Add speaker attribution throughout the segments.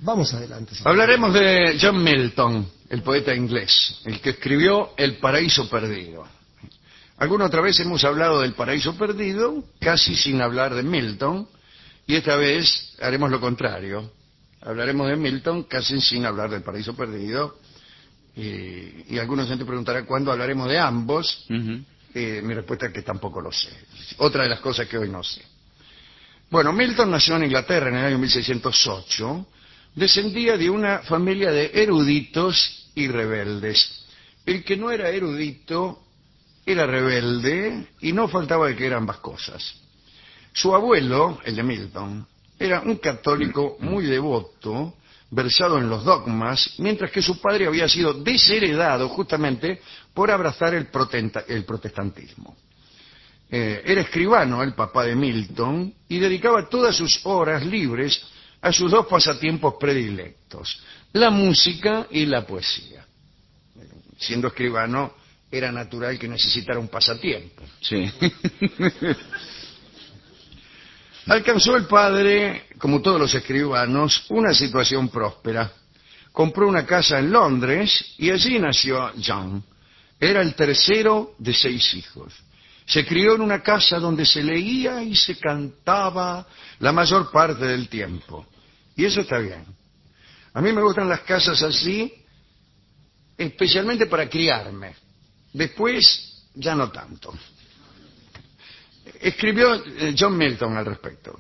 Speaker 1: Vamos adelante.
Speaker 2: Hablaremos de John Milton, el poeta inglés, el que escribió El Paraíso Perdido. Alguna otra vez hemos hablado del Paraíso Perdido, casi sin hablar de Milton, y esta vez haremos lo contrario. Hablaremos de Milton casi sin hablar del Paraíso Perdido, y algunos gente preguntará cuándo hablaremos de ambos. Mi respuesta es que tampoco lo sé. Otra de las cosas que hoy no sé. Bueno, Milton nació en Inglaterra en el año 1608. Descendía de una familia de eruditos y rebeldes. El que no era erudito era rebelde y no faltaba de que eran ambas cosas. Su abuelo, el de Milton, era un católico muy devoto, versado en los dogmas, mientras que su padre había sido desheredado justamente por abrazar el protestantismo. Era escribano, el papá de Milton, y dedicaba todas sus horas libres a sus dos pasatiempos predilectos, la música y la poesía. Siendo escribano, era natural que necesitara un pasatiempo.
Speaker 3: Sí.
Speaker 2: Alcanzó el padre, como todos los escribanos, una situación próspera. Compró una casa en Londres y allí nació John. Era el tercero de 6 hijos. Se crió en una casa donde se leía y se cantaba la mayor parte del tiempo. Y eso está bien. A mí me gustan las casas así, especialmente para criarme. Después, ya no tanto. Escribió John Milton al respecto.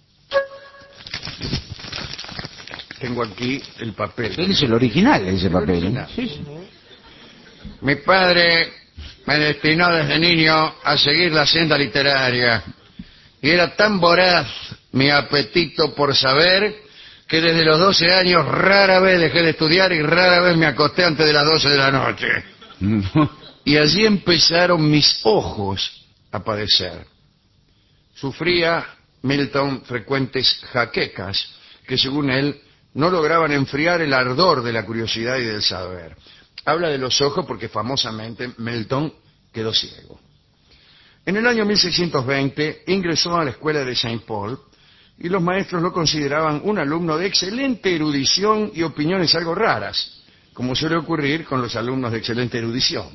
Speaker 2: Tengo aquí el papel.
Speaker 3: Es el original, ese papel.
Speaker 2: Original.
Speaker 3: Sí, sí.
Speaker 2: Mi padre me destinó desde niño a seguir la senda literaria. Y era tan voraz mi apetito por saber que desde los 12 años rara vez dejé de estudiar y rara vez me acosté antes de las 12 de la noche. Y allí empezaron mis ojos a padecer. Sufría Milton frecuentes jaquecas que, según él, no lograban enfriar el ardor de la curiosidad y del saber. Habla de los ojos porque famosamente Milton quedó ciego. En el año 1620 ingresó a la escuela de Saint Paul y los maestros lo consideraban un alumno de excelente erudición y opiniones algo raras, como suele ocurrir con los alumnos de excelente erudición.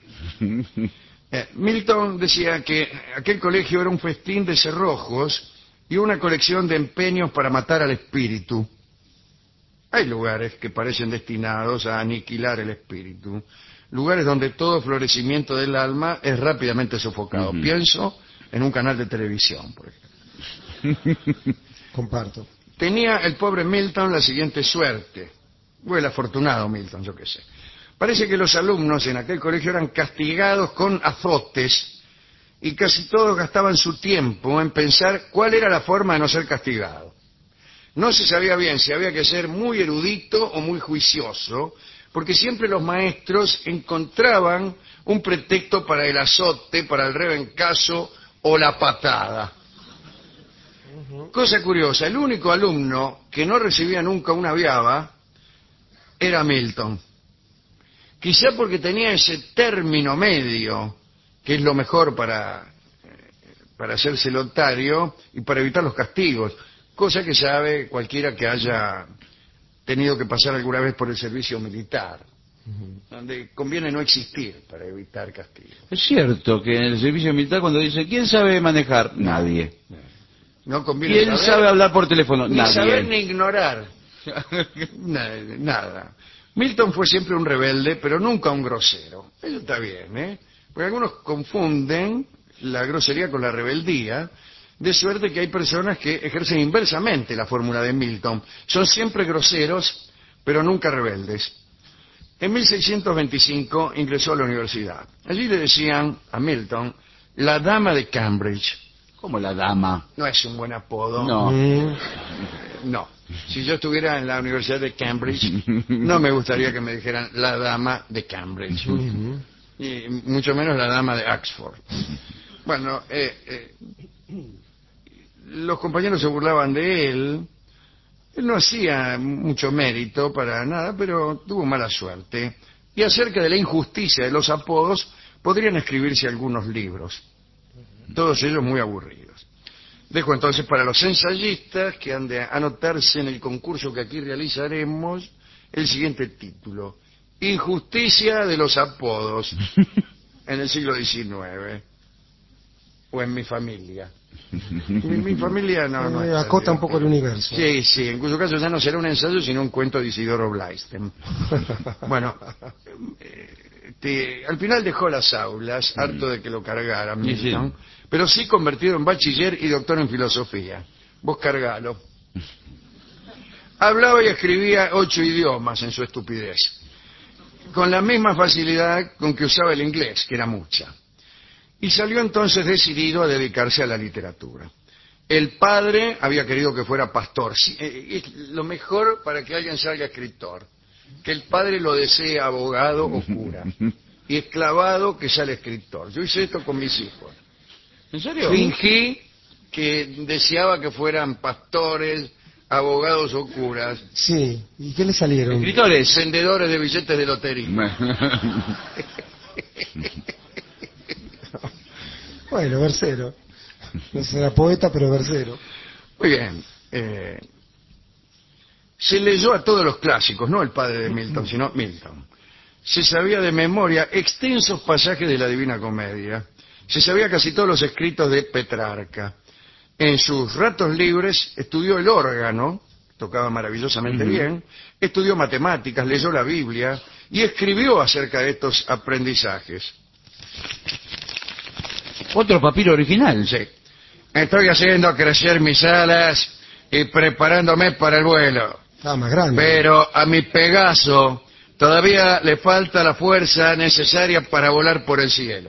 Speaker 2: Milton decía que aquel colegio era un festín de cerrojos y una colección de empeños para matar al espíritu. Hay lugares que parecen destinados a aniquilar el espíritu, lugares donde todo florecimiento del alma es rápidamente sofocado. Pienso en un canal de televisión, por ejemplo.
Speaker 1: Comparto.
Speaker 2: Tenía el pobre Milton la siguiente suerte, o el afortunado Milton, yo qué sé. Parece que los alumnos en aquel colegio eran castigados con azotes y casi todos gastaban su tiempo en pensar cuál era la forma de no ser castigado. No se sabía bien si había que ser muy erudito o muy juicioso, porque siempre los maestros encontraban un pretexto para el azote, para el rebencazo o la patada. Cosa curiosa, el único alumno que no recibía nunca una viaba era Milton. Quizá porque tenía ese término medio, que es lo mejor para hacerse lotario y para evitar los castigos, cosa que sabe cualquiera que haya tenido que pasar alguna vez por el servicio militar, donde conviene no existir para evitar castigos.
Speaker 3: Es cierto que en el servicio militar cuando dice ¿quién sabe manejar? Nadie.
Speaker 2: No conviene
Speaker 3: ¿Quién sabe hablar por teléfono?
Speaker 2: ni
Speaker 3: Nadie.
Speaker 2: saber ni ignorar. Nada. Milton fue siempre un rebelde, pero nunca un grosero. Eso está bien, ¿eh? Porque algunos confunden la grosería con la rebeldía, de suerte que hay personas que ejercen inversamente la fórmula de Milton. Son siempre groseros, pero nunca rebeldes. En 1625 ingresó a la universidad. Allí le decían a Milton la dama de Cambridge.
Speaker 3: ¿Cómo la dama?
Speaker 2: No es un buen apodo.
Speaker 3: No.
Speaker 2: No. Si yo estuviera en la Universidad de Cambridge, no me gustaría que me dijeran la dama de Cambridge. Y mucho menos la dama de Oxford. Bueno, los compañeros se burlaban de él. Él no hacía mucho mérito para nada, pero tuvo mala suerte. Y acerca de la injusticia de los apodos, podrían escribirse algunos libros. Todos ellos muy aburridos. Dejo entonces para los ensayistas que han de anotarse en el concurso que aquí realizaremos el siguiente título: Injusticia de los apodos en el siglo XIX, o en mi familia. Mi familia no es
Speaker 1: acota un poco el universo.
Speaker 2: Sí, sí, en cuyo caso ya no será un ensayo sino un cuento de Isidoro Blaisten. Bueno, al final dejó las aulas, harto de que lo cargaran, Milton, pero sí convertido en bachiller y doctor en filosofía. Vos cargalo. Hablaba y escribía 8 idiomas en su estupidez, con la misma facilidad con que usaba el inglés, que era mucha. Y salió entonces decidido a dedicarse a la literatura. El padre había querido que fuera pastor. Sí, es lo mejor para que alguien salga escritor, que el padre lo desee abogado o cura, y es clavado que sale escritor. Yo hice esto con mis hijos.
Speaker 3: ¿En serio?
Speaker 2: Fingí que deseaba que fueran pastores, abogados o curas.
Speaker 1: Sí, ¿y qué le salieron?
Speaker 3: Escritores.
Speaker 2: Vendedores de billetes de lotería.
Speaker 1: Bueno, versero. No será poeta, pero versero.
Speaker 2: Muy bien. Se leyó a todos los clásicos, no el padre de Milton, sino Milton. Se sabía de memoria extensos pasajes de la Divina Comedia. Se sabía casi todos los escritos de Petrarca. En sus ratos libres estudió el órgano, tocaba maravillosamente bien, estudió matemáticas, leyó la Biblia y escribió acerca de estos aprendizajes.
Speaker 3: Otro papiro original.
Speaker 2: Sí. Estoy haciendo crecer mis alas y preparándome para el vuelo.
Speaker 1: Ah, más grande.
Speaker 2: Pero a mi Pegaso todavía le falta la fuerza necesaria para volar por el cielo.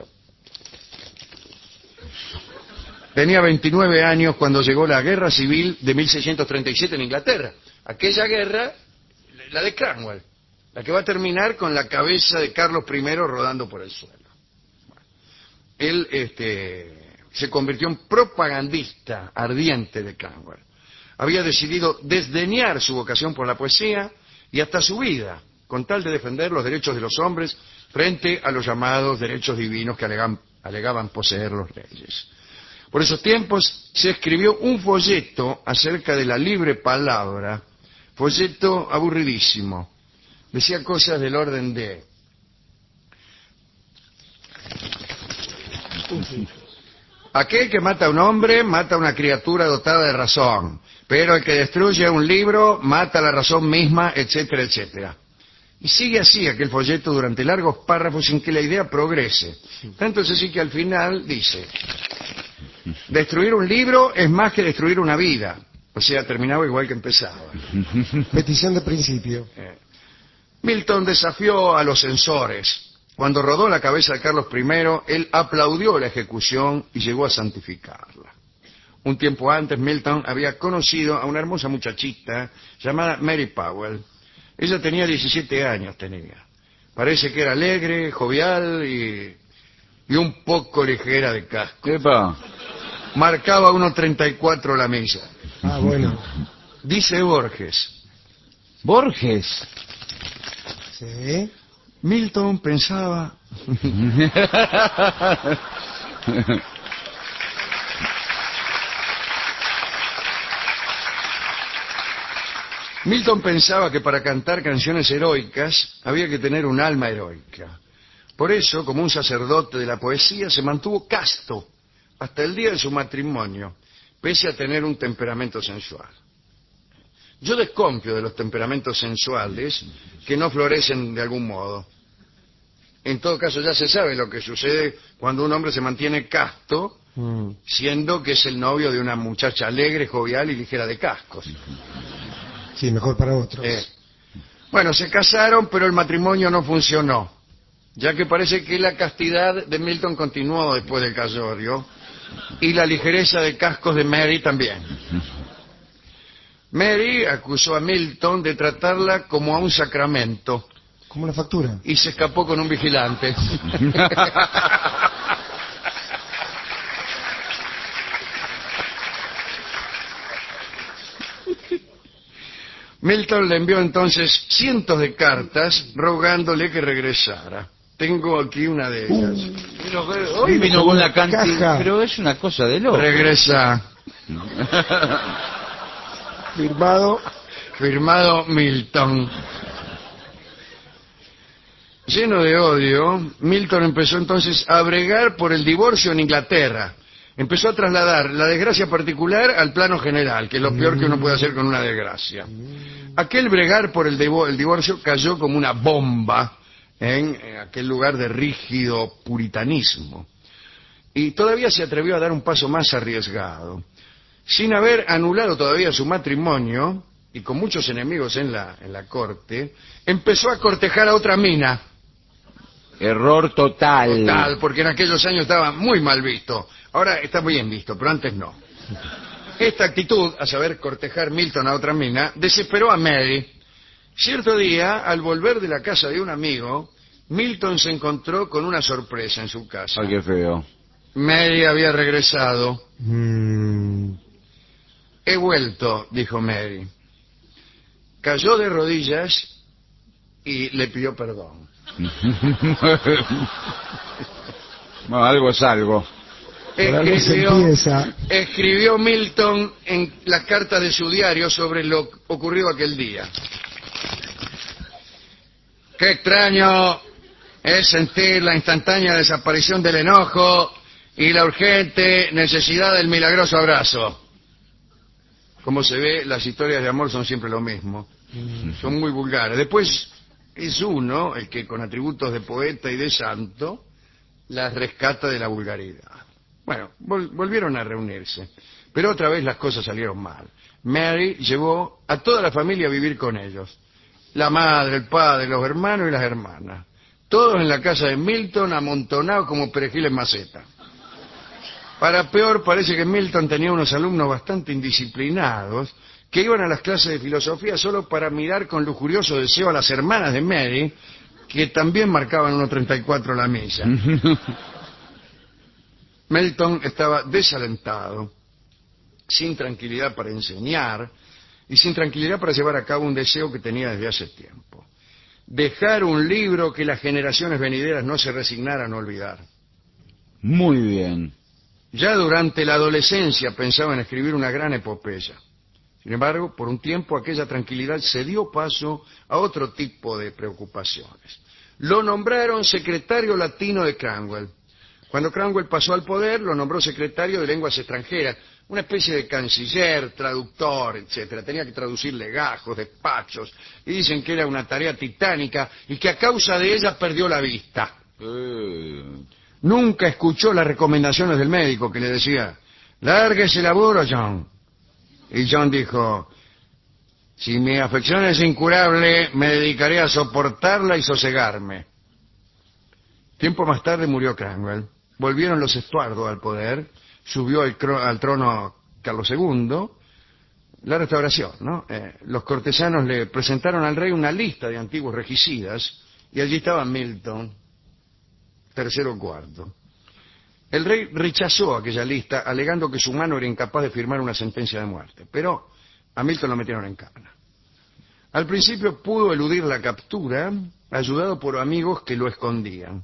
Speaker 2: Tenía 29 años cuando llegó la Guerra Civil de 1637 en Inglaterra. Aquella guerra, la de Cromwell, la que va a terminar con la cabeza de Carlos I rodando por el suelo. Él se convirtió en propagandista ardiente de Cromwell. Había decidido desdeñar su vocación por la poesía y hasta su vida, con tal de defender los derechos de los hombres frente a los llamados derechos divinos que alegaban poseer los reyes. Por esos tiempos se escribió un folleto acerca de la libre palabra, folleto aburridísimo. Decía cosas del orden de: aquel que mata a un hombre mata a una criatura dotada de razón, pero el que destruye un libro mata la razón misma, etcétera, etcétera. Y sigue así aquel folleto durante largos párrafos sin que la idea progrese. Tanto es así que al final dice: destruir un libro es más que destruir una vida. O sea, terminaba igual que empezaba.
Speaker 1: Petición de principio.
Speaker 2: Milton desafió a los censores. Cuando rodó la cabeza de Carlos I, él aplaudió la ejecución y llegó a santificarla. Un tiempo antes, Milton había conocido a una hermosa muchachita llamada Mary Powell. Ella tenía 17 años, Parece que era alegre, jovial y un poco ligera de casco.
Speaker 3: Epa.
Speaker 2: Marcaba 1.34 la milla.
Speaker 1: Ah, bueno.
Speaker 2: Dice Borges.
Speaker 3: Borges.
Speaker 1: Sí.
Speaker 2: Milton pensaba... Milton pensaba que para cantar canciones heroicas había que tener un alma heroica. Por eso, como un sacerdote de la poesía, se mantuvo casto hasta el día de su matrimonio, pese a tener un temperamento sensual. Yo desconfío de los temperamentos sensuales que no florecen de algún modo. En todo caso, ya se sabe lo que sucede cuando un hombre se mantiene casto, siendo que es el novio de una muchacha alegre, jovial y ligera de cascos.
Speaker 1: Sí, mejor para otros.
Speaker 2: Bueno, se casaron, pero el matrimonio no funcionó, ya que parece que la castidad de Milton continuó después del casorio, y la ligereza de cascos de Mary también. Mary acusó a Milton de tratarla como a un sacramento.
Speaker 1: ¿Cómo la factura?
Speaker 2: Y se escapó con un vigilante. Milton le envió entonces cientos de cartas rogándole que regresara. Tengo aquí una de ellas.
Speaker 3: Hoy vino con una cantidad, pero es una cosa de loco.
Speaker 2: Regresa. Firmado Milton. Lleno de odio, Milton empezó entonces a bregar por el divorcio en Inglaterra. Empezó a trasladar la desgracia particular al plano general, que es lo peor que uno puede hacer con una desgracia. Aquel bregar por el divorcio cayó como una bomba en aquel lugar de rígido puritanismo. Y todavía se atrevió a dar un paso más arriesgado. Sin haber anulado todavía su matrimonio, y con muchos enemigos en la corte, empezó a cortejar a otra mina.
Speaker 3: Error total.
Speaker 2: Total, porque en aquellos años estaba muy mal visto. Ahora está bien visto, pero antes no. Esta actitud, a saber, cortejar Milton a otra mina, desesperó a Mary. Cierto día, al volver de la casa de un amigo, Milton se encontró con una sorpresa en su casa.
Speaker 3: Ay, qué feo.
Speaker 2: Mary había regresado. He vuelto, dijo Mary. Cayó de rodillas y le pidió perdón.
Speaker 3: Bueno, algo es algo.
Speaker 2: Escribió Milton en las cartas de su diario sobre lo ocurrido aquel día. Qué extraño es sentir la instantánea desaparición del enojo y la urgente necesidad del milagroso abrazo. Como se ve, las historias de amor son siempre lo mismo. Son muy vulgares. Después es uno el que con atributos de poeta y de santo las rescata de la vulgaridad. Bueno, volvieron a reunirse, pero otra vez las cosas salieron mal. Mary llevó a toda la familia a vivir con ellos. La madre, el padre, los hermanos y las hermanas. Todos en la casa de Milton, amontonados como perejil en maceta. Para peor, parece que Milton tenía unos alumnos bastante indisciplinados que iban a las clases de filosofía solo para mirar con lujurioso deseo a las hermanas de Mary, que también marcaban 1.34 la milla. Milton estaba desalentado, sin tranquilidad para enseñar y sin tranquilidad para llevar a cabo un deseo que tenía desde hace tiempo. Dejar un libro que las generaciones venideras no se resignaran a olvidar.
Speaker 3: Muy bien.
Speaker 2: Ya durante la adolescencia pensaba en escribir una gran epopeya. Sin embargo, por un tiempo aquella tranquilidad se dio paso a otro tipo de preocupaciones. Lo nombraron secretario latino de Cranwell. Cuando Cranwell pasó al poder, lo nombró secretario de lenguas extranjeras, una especie de canciller, traductor, etcétera. Tenía que traducir legajos, despachos, y dicen que era una tarea titánica y que a causa de ella perdió la vista. Nunca escuchó las recomendaciones del médico que le decía, lárguese laburo, John. Y John dijo, si mi afección es incurable, me dedicaré a soportarla y sosegarme. Tiempo más tarde murió Cranwell. Volvieron los Estuardo al poder, subió al trono Carlos II, la restauración, ¿no? Los cortesanos le presentaron al rey una lista de antiguos regicidas y allí estaba Milton, tercero o cuarto. El rey rechazó aquella lista alegando que su mano era incapaz de firmar una sentencia de muerte, pero a Milton lo metieron en cana. Al principio pudo eludir la captura, ayudado por amigos que lo escondían.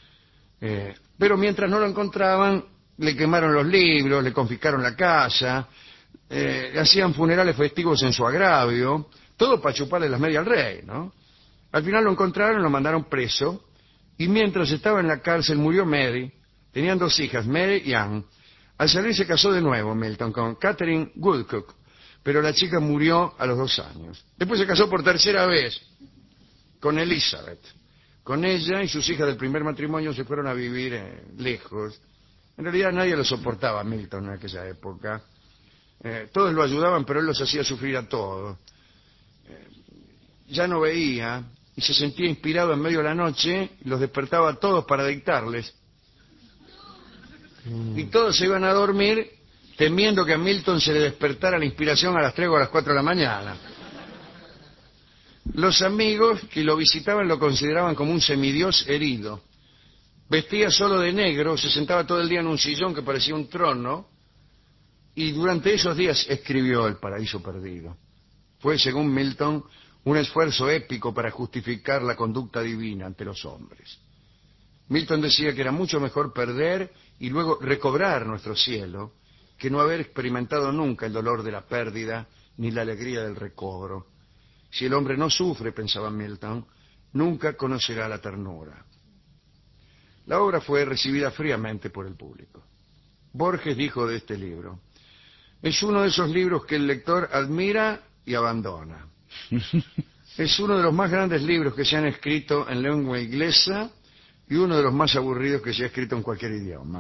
Speaker 2: Pero mientras no lo encontraban, le quemaron los libros, le confiscaron la casa, hacían funerales festivos en su agravio, todo para chuparle las medias al rey, ¿no? Al final lo encontraron, lo mandaron preso, y mientras estaba en la cárcel murió Mary. Tenían 2 hijas, Mary y Anne. Al salir se casó de nuevo Milton con Catherine Woodcock, pero la chica murió a los 2 años. Después se casó por tercera vez con Elizabeth. Con ella y sus hijas del primer matrimonio se fueron a vivir lejos. En realidad nadie lo soportaba a Milton en aquella época. Todos lo ayudaban, pero él los hacía sufrir a todos. Ya no veía y se sentía inspirado en medio de la noche y los despertaba a todos para dictarles. Y todos se iban a dormir temiendo que a Milton se le despertara la inspiración a las 3 o a las 4 de la mañana. Los amigos que lo visitaban lo consideraban como un semidios herido. Vestía solo de negro, se sentaba todo el día en un sillón que parecía un trono, y durante esos días escribió El Paraíso Perdido. Fue, según Milton, un esfuerzo épico para justificar la conducta divina ante los hombres. Milton decía que era mucho mejor perder y luego recobrar nuestro cielo que no haber experimentado nunca el dolor de la pérdida ni la alegría del recobro. Si el hombre no sufre, pensaba Milton, nunca conocerá la ternura. La obra fue recibida fríamente por el público. Borges dijo de este libro: es uno de esos libros que el lector admira y abandona. Es uno de los más grandes libros que se han escrito en lengua inglesa y uno de los más aburridos que se ha escrito en cualquier idioma.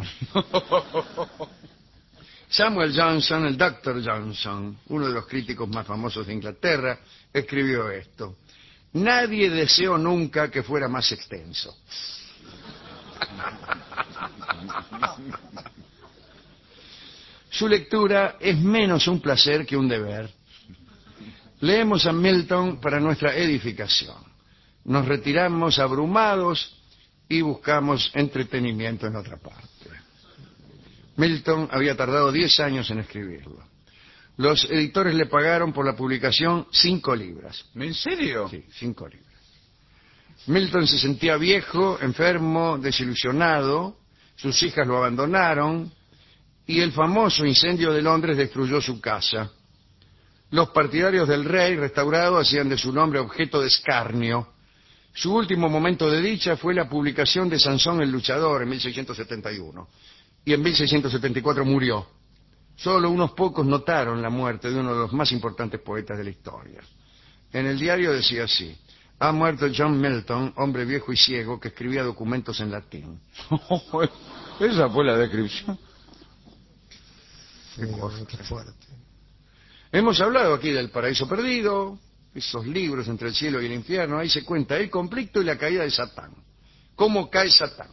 Speaker 2: Samuel Johnson, el Dr. Johnson, uno de los críticos más famosos de Inglaterra, escribió esto: nadie deseó nunca que fuera más extenso. Su lectura es menos un placer que un deber. Leemos a Milton para nuestra edificación. Nos retiramos abrumados y buscamos entretenimiento en otra parte. Milton había tardado 10 años en escribirlo. Los editores le pagaron por la publicación 5 libras.
Speaker 3: ¿En serio?
Speaker 2: Sí, 5 libras. Milton se sentía viejo, enfermo, desilusionado. Sus hijas lo abandonaron y el famoso incendio de Londres destruyó su casa. Los partidarios del rey restaurado hacían de su nombre objeto de escarnio. Su último momento de dicha fue la publicación de Sansón el luchador en 1671. Y en 1674 murió. Solo unos pocos notaron la muerte de uno de los más importantes poetas de la historia. En el diario decía así: ha muerto John Milton, hombre viejo y ciego que escribía documentos en latín.
Speaker 3: Esa fue la descripción.
Speaker 1: Qué fuerte.
Speaker 2: Hemos hablado aquí del Paraíso Perdido, esos libros entre el cielo y el infierno. Ahí se cuenta el conflicto y la caída de Satán. ¿Cómo cae Satán?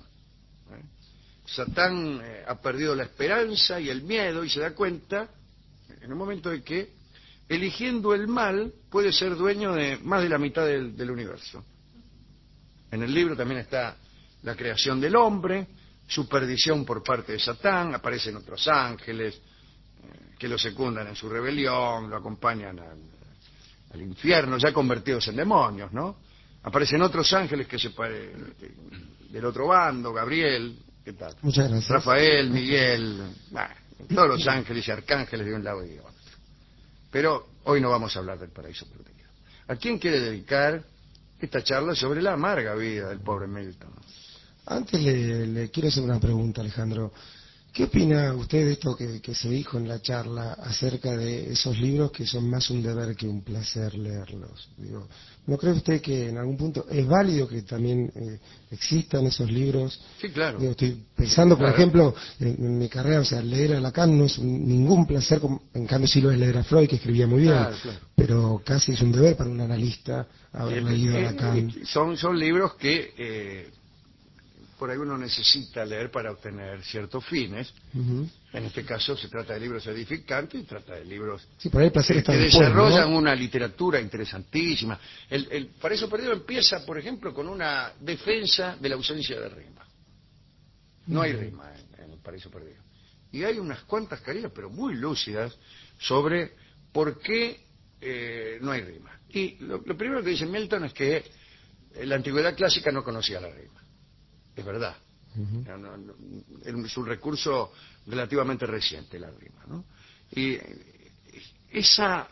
Speaker 2: Satán ha perdido la esperanza y el miedo y se da cuenta en un momento de que eligiendo el mal puede ser dueño de más de la mitad del universo. En el libro también está la creación del hombre, su perdición por parte de Satán, aparecen otros ángeles que lo secundan en su rebelión, lo acompañan al infierno, ya convertidos en demonios, ¿no? Aparecen otros ángeles que se del otro bando, Gabriel, ¿qué tal?
Speaker 1: Muchas gracias.
Speaker 2: Rafael, Miguel, todos los ángeles y arcángeles de un lado y de otro. Pero hoy no vamos a hablar del paraíso perdido. ¿A quién quiere dedicar esta charla sobre la amarga vida del pobre Milton?
Speaker 1: Antes le quiero hacer una pregunta, Alejandro. ¿Qué opina usted de esto que se dijo en la charla acerca de esos libros que son más un deber que un placer leerlos? Digo, ¿no cree usted que en algún punto es válido que también existan esos libros?
Speaker 2: Sí, claro.
Speaker 1: Digo, estoy pensando, por
Speaker 2: Claro.
Speaker 1: ejemplo, en mi carrera, o sea, leer a Lacan no es ningún placer, en cambio sí lo es leer a Freud, que escribía muy bien,
Speaker 2: Claro.
Speaker 1: pero casi es un deber para un analista haber leído a Lacan.
Speaker 2: Son libros que por ahí uno necesita leer para obtener ciertos fines.
Speaker 1: Ujú.
Speaker 2: En este caso se trata de libros edificantes y trata de libros
Speaker 1: Sí, por ahí el placer
Speaker 2: que
Speaker 1: está después,
Speaker 2: desarrollan
Speaker 1: ¿no?
Speaker 2: una literatura interesantísima. El Paraíso Perdido empieza, por ejemplo, con una defensa de la ausencia de rima. No hay rima en el Paraíso Perdido. Y hay unas cuantas carillas, pero muy lúcidas, sobre por qué no hay rima. Y lo primero que dice Milton es que la antigüedad clásica no conocía la rima. Es verdad.
Speaker 1: Ujú.
Speaker 2: Es un recurso relativamente reciente, la rima, ¿no? Y esas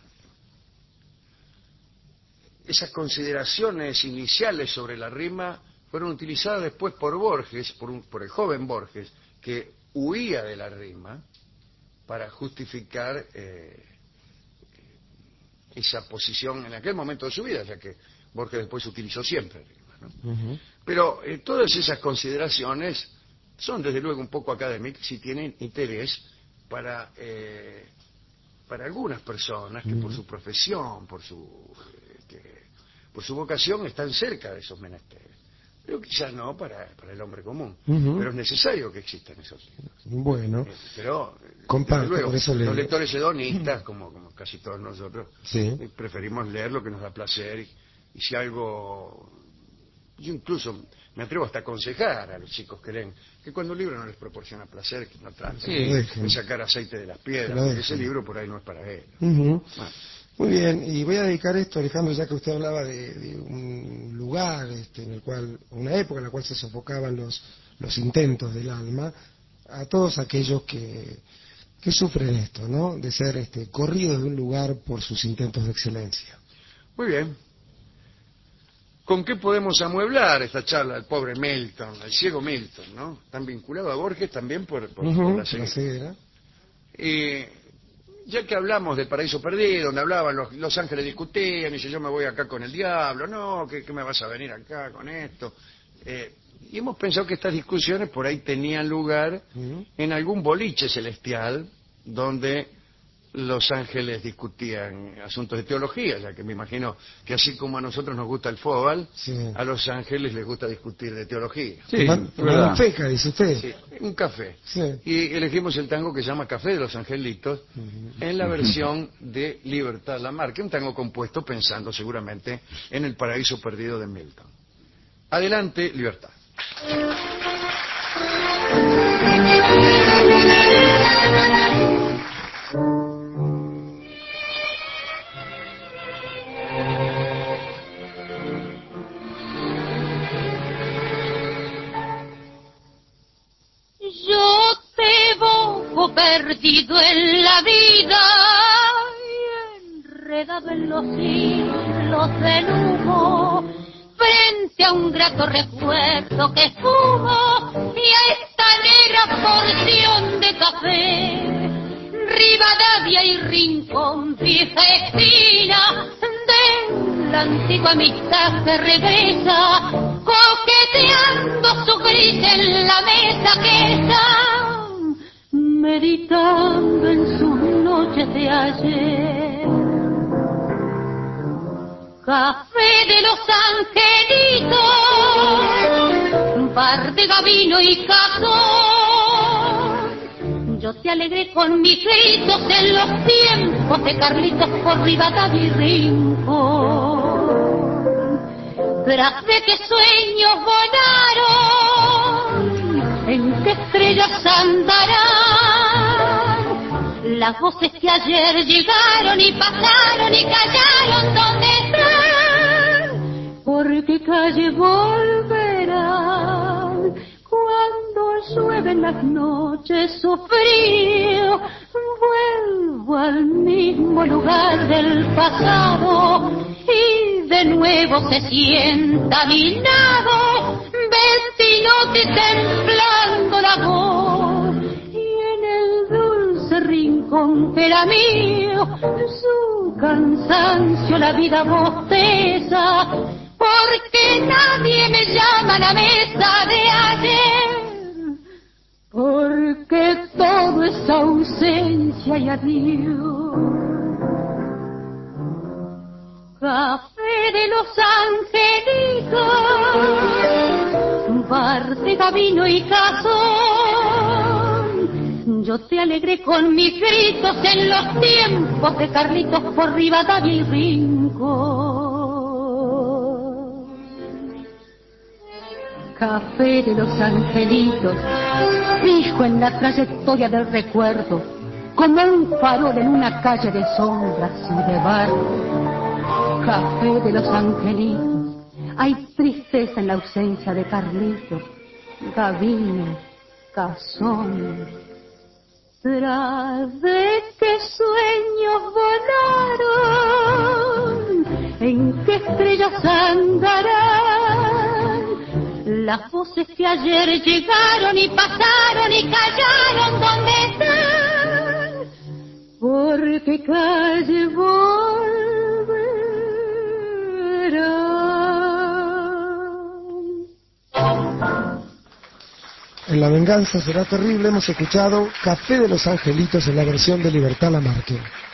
Speaker 2: consideraciones iniciales sobre la rima fueron utilizadas después por Borges, por el joven Borges, que huía de la rima para justificar esa posición en aquel momento de su vida, ya que Borges después utilizó siempre rima, ¿no?
Speaker 1: Ujú.
Speaker 2: Pero todas esas consideraciones son desde luego un poco académicas y tienen interés para algunas personas que por su profesión, por su vocación están cerca de esos menesteres. Pero quizás no para el hombre común.
Speaker 1: Ujú.
Speaker 2: Pero es necesario que existan esos libros.
Speaker 1: Bueno,
Speaker 2: Pero
Speaker 1: comparto,
Speaker 2: desde luego,
Speaker 1: por eso
Speaker 2: los lectores hedonistas, como casi todos nosotros,
Speaker 1: sí.
Speaker 2: preferimos leer lo que nos da placer y si algo... Yo incluso me atrevo hasta a aconsejar a los chicos que leen que cuando un libro no les proporciona placer, que no traten
Speaker 3: Sí.
Speaker 2: de sacar aceite de las
Speaker 1: Que
Speaker 2: piedras,
Speaker 1: lo
Speaker 2: porque
Speaker 1: dejen.
Speaker 2: ese libro por ahí no es para él.
Speaker 1: Ujú.
Speaker 2: Ah,
Speaker 1: Muy bien, y voy a dedicar esto, Alejandro, ya que usted hablaba de un lugar en el cual, una época en la cual se sofocaban los intentos del alma, a todos aquellos que que sufren esto, ¿no? De ser corridos de un lugar por sus intentos de excelencia.
Speaker 2: Muy bien. ¿Con qué podemos amueblar esta charla al pobre Milton, al ciego Milton, ¿no? Están vinculados a Borges también por la ceguera.
Speaker 1: La ceguera.
Speaker 2: Ya que hablamos del Paraíso Perdido, donde hablaban los ángeles discutían, y dice, yo me voy acá con el diablo, no, ¿qué me vas a venir acá con esto? Y hemos pensado que estas discusiones por ahí tenían lugar en algún boliche celestial, donde los ángeles discutían asuntos de teología, ya que me imagino que así como a nosotros nos gusta el fútbol,
Speaker 1: Sí.
Speaker 2: a los ángeles les gusta discutir de teología.
Speaker 3: Sí,
Speaker 1: Una feca, dice usted.
Speaker 2: Sí, un café.
Speaker 1: Sí.
Speaker 2: Y elegimos el tango que se llama Café de los Angelitos, en la versión de Libertad Lamarque, un tango compuesto pensando seguramente en el Paraíso Perdido de Milton. Adelante, Libertad.
Speaker 4: Yo te busco perdido en la vida y enredado en los hilos del humo, frente a un grato recuerdo que fumo y a esta negra porción de café. Rivadavia y Rincón, vieja esquina de la antigua amistad que regresa, coqueteando su gris en la mesa que está, meditando en sus noches de ayer. Café de los Angelitos, bar de Gabino y Cazón. Yo te alegré con mis gritos en los tiempos de Carlitos por Rivadavia y Rincón. Tras de qué sueños volaron, en qué estrellas andarán las voces que ayer llegaron y pasaron y callaron, ¿dónde están? ¿Por qué calle volverán? Cuando llueven las noches su frío, vuelvo al mismo lugar del pasado y de nuevo se sienta a mi lado, vecinote temblando la voz, y en el dulce rincón que era mío, su cansancio la vida bosteza, porque nadie me llama a la mesa de ayer, porque todo es ausencia y adiós. Café de los Angelitos, bar de Gabino y Cazón. Yo te alegré con mis gritos en los tiempos de Carlitos por Rivadavia y Rincón. Café de los Angelitos, fijo en la trayectoria del recuerdo, como un farol en una calle de sombras y de barro. Café de los Angelitos, hay tristeza en la ausencia de Carlitos, Gabino, Cazón. Tras de qué sueños volaron, en qué estrellas andarán las voces que ayer llegaron y pasaron y callaron, ¿dónde están? ¿Por qué calle volverán?
Speaker 1: En La venganza será terrible hemos escuchado Café de los Angelitos en la versión de Libertad Lamarque.